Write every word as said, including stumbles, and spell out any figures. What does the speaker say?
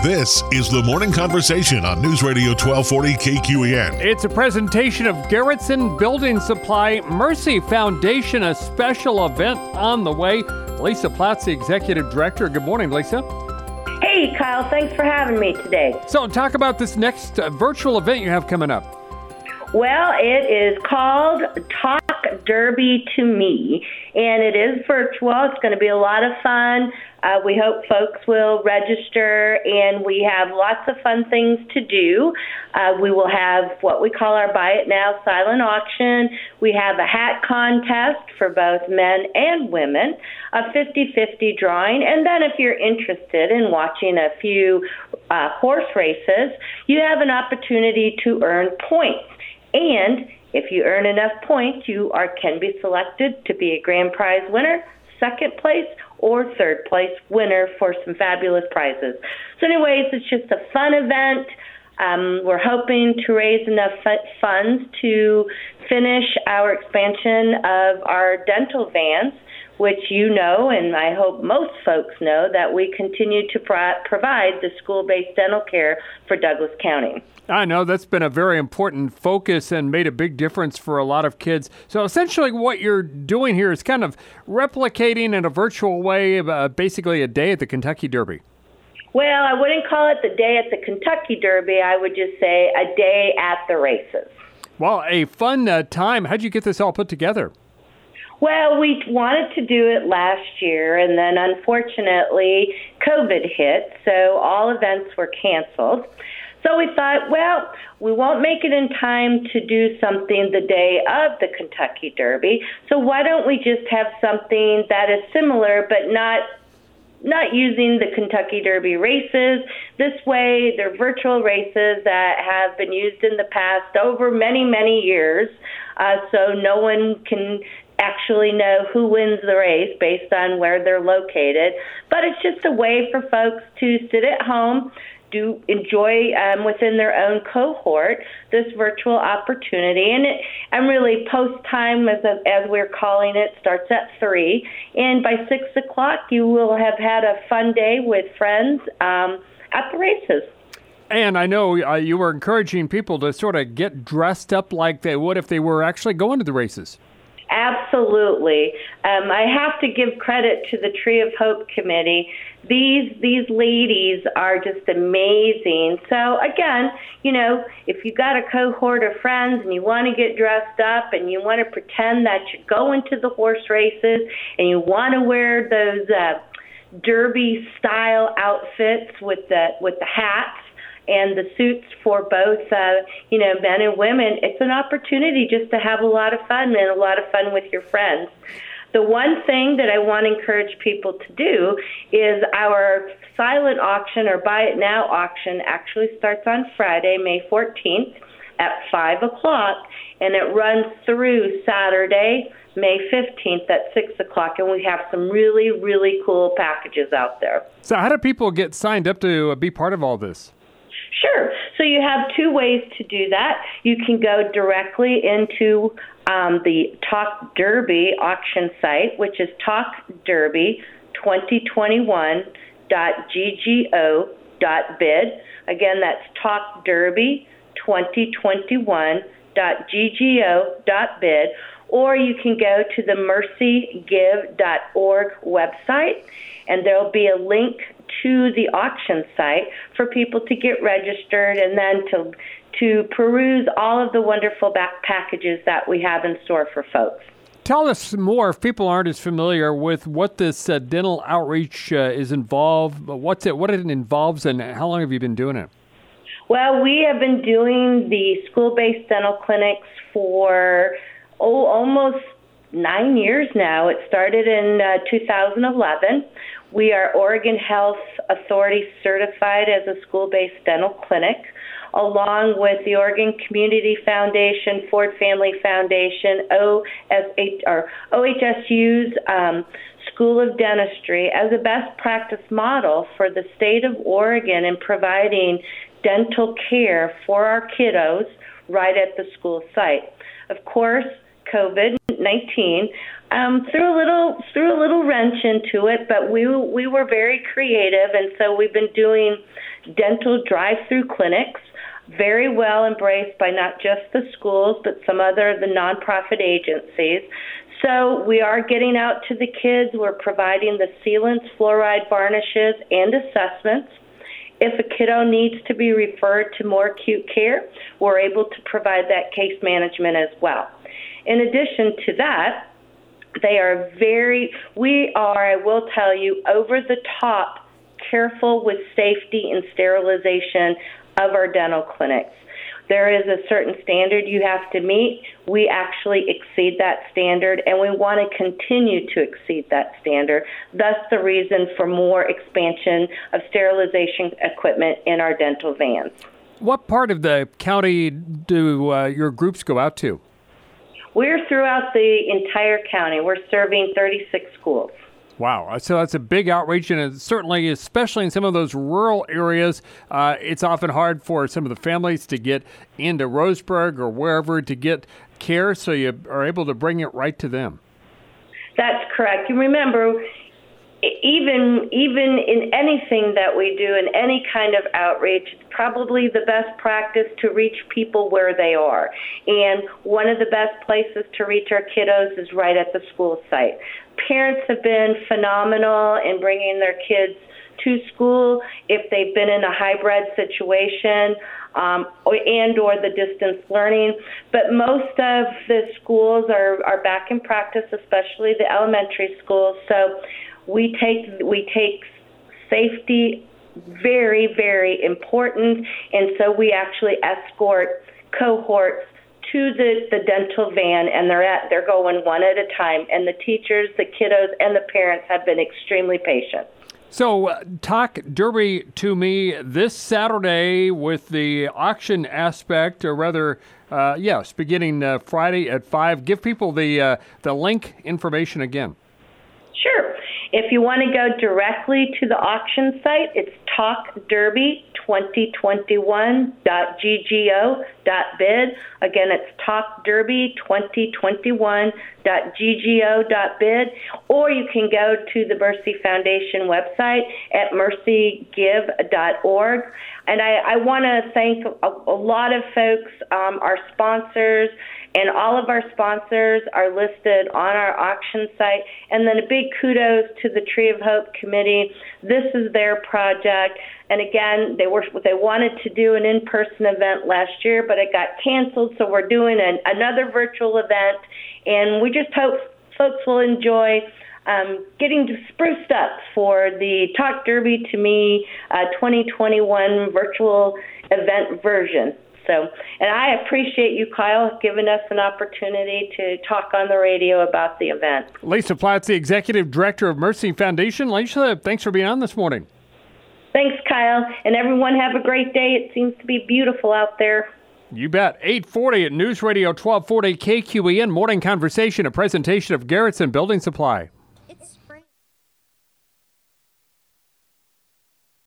This is the Morning Conversation on News Radio twelve forty K Q E N. It's a presentation of Garrettson Building Supply Mercy Foundation, a special event on the way. Lisa Platts, the Executive Director. Good morning, Lisa. Hey, Kyle. Thanks for having me today. So talk about this next uh, virtual event you have coming up. Well, it is called Talk Derby to Me, and it is virtual. It's going to be a lot of fun. Uh, we hope folks will register, and we have lots of fun things to do. Uh, we will have what we call our Buy It Now silent auction. We have a hat contest for both men and women, a fifty-fifty drawing, and then if you're interested in watching a few uh, horse races, you have an opportunity to earn points. And if you earn enough points, you are can be selected to be a grand prize winner, second place, or third place winner for some fabulous prizes. So anyways, it's just a fun event. Um, we're hoping to raise enough funds to finish our expansion of our dental vans, which you know, and I hope most folks know, that we continue to pro- provide the school-based dental care for Douglas County. I know that's been a very important focus and made a big difference for a lot of kids. So essentially what you're doing here is kind of replicating in a virtual way, uh, basically a day at the Kentucky Derby. Well, I wouldn't call it the day at the Kentucky Derby. I would just say a day at the races. Well, a fun uh, time. How'd you get this all put together? Well, we wanted to do it last year, and then unfortunately COVID hit, so all events were canceled. So we thought, well, we won't make it in time to do something the day of the Kentucky Derby, so why don't we just have something that is similar but not not using the Kentucky Derby races. This way, they're virtual races that have been used in the past over many, many years, uh, so no one can actually know who wins the race based on where they're located. But it's just a way for folks to sit at home, do enjoy um, within their own cohort this virtual opportunity. And it, and really post time, as, as we're calling it, starts at three. And by six o'clock, you will have had a fun day with friends um, at the races. And I know uh, you were encouraging people to sort of get dressed up like they would if they were actually going to the races. Absolutely. Um, I have to give credit to the Tree of Hope Committee. These these ladies are just amazing. So again, you know, if you got a cohort of friends and you want to get dressed up and you want to pretend that you're going to the horse races and you want to wear those uh, derby style outfits with the with the hats and the suits for both, uh, you know, men and women, it's an opportunity just to have a lot of fun and a lot of fun with your friends. The one thing that I want to encourage people to do is our silent auction or Buy It Now auction actually starts on Friday, May fourteenth at five o'clock, and it runs through Saturday, May fifteenth at six o'clock, and we have some really, really cool packages out there. So how do people get signed up to be part of all this? Sure. So you have two ways to do that. You can go directly into um, the Talk Derby auction site, which is talk derby twenty twenty-one dot g g o dot bid. Again, that's talk derby twenty twenty-one dot g g o dot bid. Or you can go to the mercy give dot org website, and there'll be a link to the auction site for people to get registered and then to to peruse all of the wonderful back packages that we have in store for folks. Tell us more, if people aren't as familiar with what this uh, dental outreach uh, is involved, what's it, what it involves, and how long have you been doing it? Well, we have been doing the school-based dental clinics for oh, almost nine years now. It started in uh, two thousand eleven. We are Oregon Health Authority certified as a school-based dental clinic, along with the Oregon Community Foundation, Ford Family Foundation, O S H, or O H S U's um, School of Dentistry as a best practice model for the state of Oregon in providing dental care for our kiddos right at the school site. Of course, COVID nineteen um, threw a little threw a little wrench into it, but we we were very creative, and so we've been doing dental drive-through clinics, very well embraced by not just the schools, but some other of the nonprofit agencies. So we are getting out to the kids. We're providing the sealants, fluoride varnishes, and assessments. If a kiddo needs to be referred to more acute care, we're able to provide that case management as well. In addition to that, they are very, we are, I will tell you, over the top careful with safety and sterilization of our dental clinics. There is a certain standard you have to meet. We actually exceed that standard, and we want to continue to exceed that standard. Thus the reason for more expansion of sterilization equipment in our dental vans. What part of the county do uh, your groups go out to? We're throughout the entire county. We're serving thirty-six schools. Wow. So that's a big outreach, and certainly, especially in some of those rural areas, uh, it's often hard for some of the families to get into Roseburg or wherever to get care, so you are able to bring it right to them. That's correct. You remember, even even in anything that we do, in any kind of outreach, it's probably the best practice to reach people where they are. And one of the best places to reach our kiddos is right at the school site. Parents have been phenomenal in bringing their kids to school if they've been in a hybrid situation um, or, and or the distance learning. But most of the schools are, are back in practice, especially the elementary schools. So we take we take safety very, very important, and so we actually escort cohorts to the, the dental van, and they're at they're going one at a time. And the teachers, the kiddos, and the parents have been extremely patient. So, uh, Talk Derby to Me this Saturday with the auction aspect, or rather, uh, yes, beginning uh, Friday at five. Give people the uh, the link information again. Sure. If you want to go directly to the auction site, it's talk derby twenty twenty-one dot g g o dot bid. Again, it's talk derby twenty twenty-one dot g g o dot bid. Or you can go to the Mercy Foundation website at mercy give dot org. And I, I want to thank a, a lot of folks, um, our sponsors, and all of our sponsors are listed on our auction site. And then a big kudos to the Tree of Hope Committee. This is their project. And again, they were they wanted to do an in-person event last year, but it got canceled. So we're doing an, another virtual event. And we just hope folks will enjoy um, getting spruced up for the Talk Derby to Me uh, twenty twenty-one virtual event version. So, and I appreciate you, Kyle, giving us an opportunity to talk on the radio about the event. Lisa Platts, the Executive Director of Mercy Foundation. Lisa, thanks for being on this morning. Thanks, Kyle. And everyone have a great day. It seems to be beautiful out there. You bet. eight forty at News Radio twelve forty K Q E N Morning Conversation, a presentation of Garrettson Building Supply.